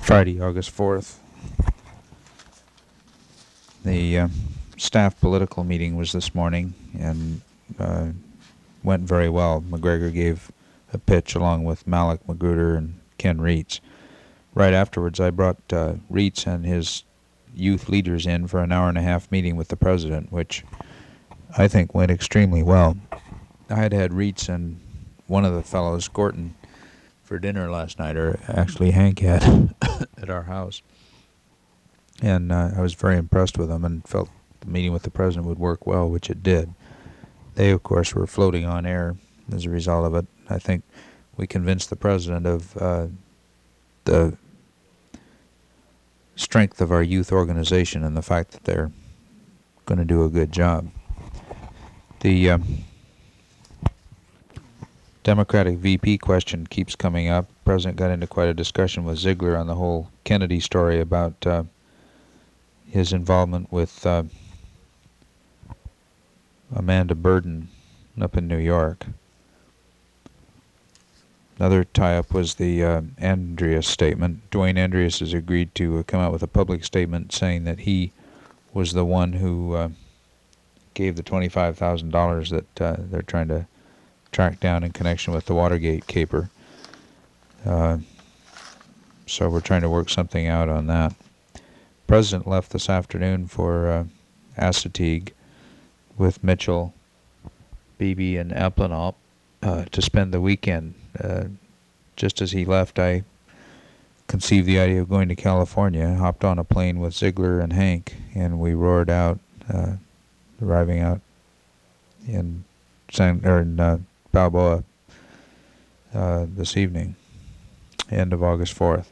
Friday, August 4th. The staff political meeting was this morning and went very well. McGregor gave a pitch along with Malik Magruder and Ken Reitz. Right afterwards, I brought Reitz and his youth leaders in for an hour-and-a-half meeting with the president, which I think went extremely well. I had Reitz and one of the fellows, Gorton, for dinner last night, or actually Hank had, at our house. And I was very impressed with them and felt the meeting with the president would work well, which it did. They, of course, were floating on air as a result of it. I think we convinced the president of the strength of our youth organization and the fact that they're going to do a good job. The Democratic VP question keeps coming up. The president got into quite a discussion with Ziegler on the whole Kennedy story about his involvement with Amanda Burden up in New York. Another tie-up was the Andreas statement. Dwayne Andreas has agreed to come out with a public statement saying that he was the one who gave the $25,000 that they're trying to track down in connection with the Watergate caper. So we're trying to work something out on that. President left this afternoon for Assateague with Mitchell, Beebe, and Applenault to spend the weekend. Just as he left, I conceived the idea of going to California, hopped on a plane with Ziegler and Hank, and we roared out, arriving out in Balboa this evening, end of August 4th.